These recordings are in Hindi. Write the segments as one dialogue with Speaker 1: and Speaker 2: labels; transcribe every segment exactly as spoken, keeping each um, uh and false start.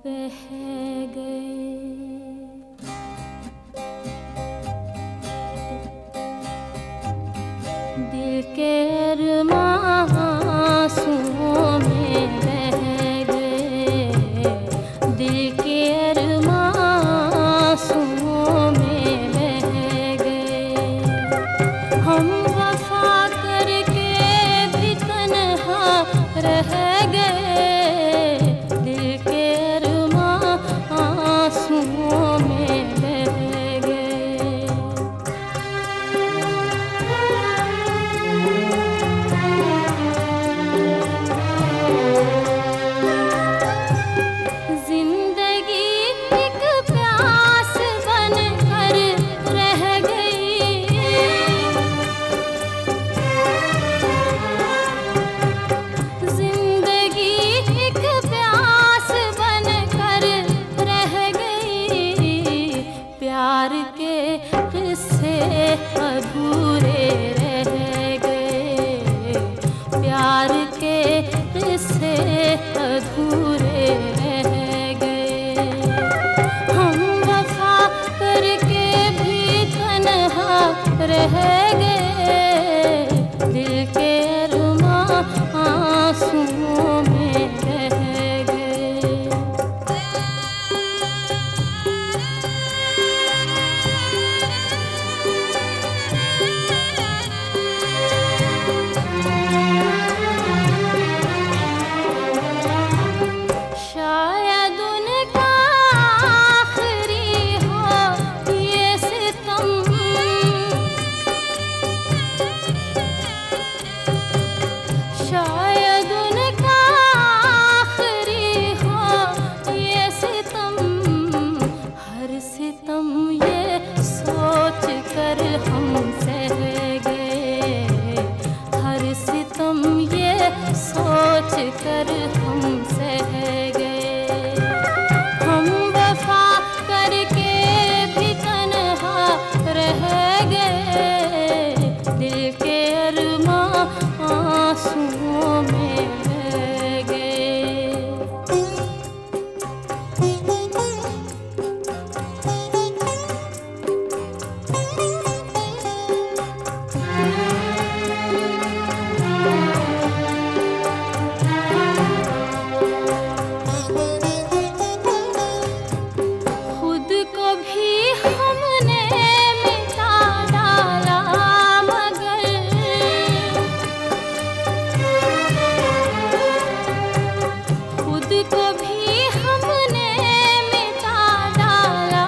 Speaker 1: बह गए। दिल के अरमां आंसुओं में बह गए, दिल के अरमां आंसुओं में बह गए। हम वफा करके भी तन्हा रह गए, दिल के अरमां आंसुओं में बह गए। जिंदगी एक प्यास बनकर रह गई, जिंदगी एक प्यास बनकर रह गई। प्यार के किस्से अधूरे रह गए, प्यार के किस्से अधूरे रह गए। हम वफा करके भी तन्हा रह गए, दिल के अरमां आंसुओं में बह गए। शायद उनका आखिरी हो ये सितम, शायद उनका आखिरी हो ये सितम। हर सितम ये सोच कर हम सह गए, हर सितम ये सोच कर हम सह गए। हम वफा करके भी तन्हा रह गए, दिल के अरमां आंसुओं में बह गए। खुद को भी हमने मिटा डाला, मगर खुद को भी हमने मिटा डाला,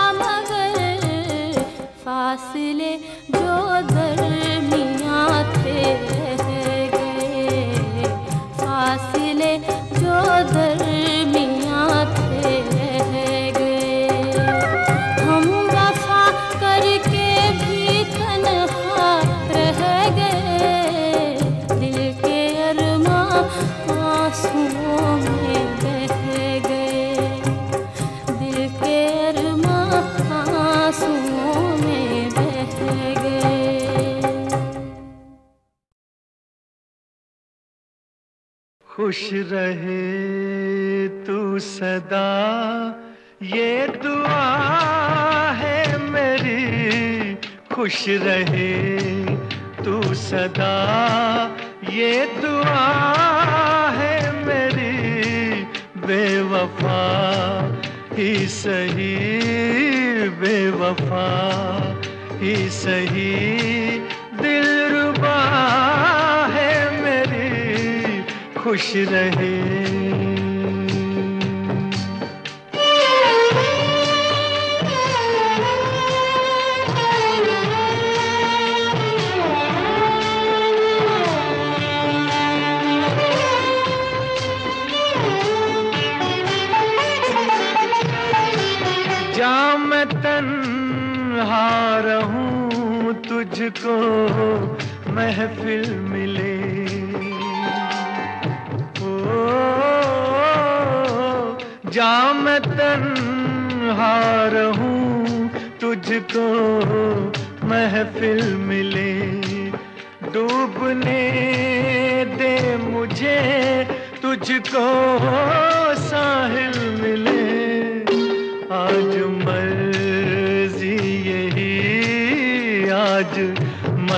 Speaker 1: मगर फासले जो दरमियां थे रह गए, फासले जो दरमियां थे रह गए। हम वफा करके भी तन्हा रह गए, दिल के अरमां आंसुओं में बह गए, दिल के अरमां आंसुओं में बह गए।
Speaker 2: खुश रहे तू सदा, ये दुआ है मेरी। खुश रहे तू सदा, ये दुआ है मेरी। बेवफा ही सही, बेवफा ही सही, दिलरुबा है मेरी। खुश रहे। जा मैं तन्हा रहूं, तुझको महफिल मिले। ओ जा मैं तन्हा रहूं, तुझको महफिल मिले। डूबने दे मुझे, तुझको साहिल मिले।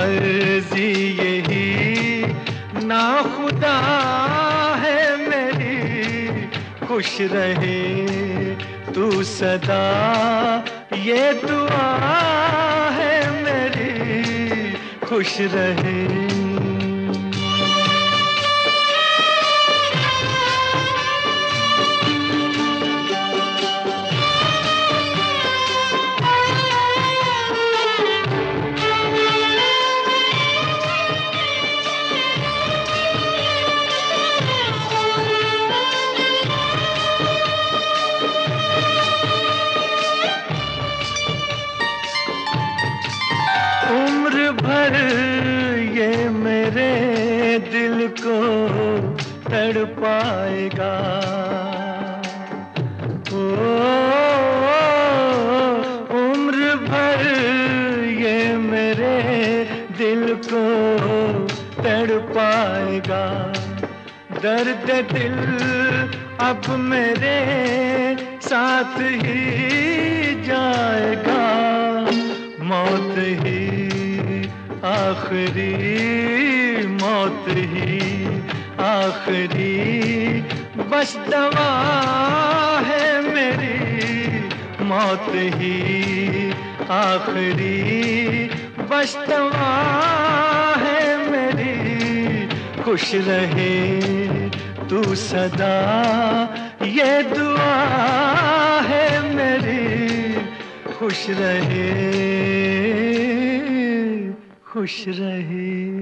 Speaker 2: मर्जी यही ना खुदा है मेरी, खुश रहे तू सदा, ये दुआ है मेरी, खुश रहे। उम्र भर ये मेरे दिल को तड़पाएगा, ओ, उम्र भर ये मेरे दिल को तड़पाएगा। दर्द दिल अब मेरे साथ ही जाएगा, मौत ही आखिरी, मौत ही आखिरी बस दवा है मेरी, मौत ही आखिरी बस दवा है मेरी, खुश रहे तू सदा, ये दुआ है मेरी, खुश रहे खुश रहे।